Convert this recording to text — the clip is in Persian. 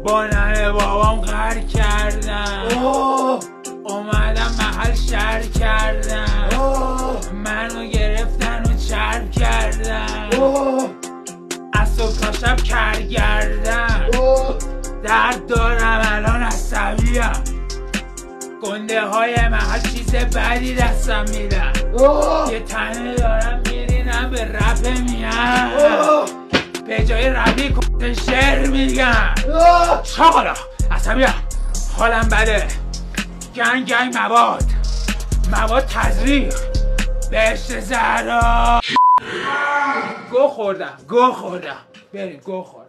با ننه بابام غر کردم، اومدم محل شهر کردم، منو گرفتن و چرب کردن، از صبح تا شب کر گردن، درد دارم الان عصبیم، گنده های محل چیز بدی دستم میدن، یه تنه دارم میرینم به رپ میان، به جای رپی کن شعر میگن. چاقالا عصبیم، حالم بده، گنگ مواد تزریق، بهشت زهرا. گو خوردم بریم گو خوردم.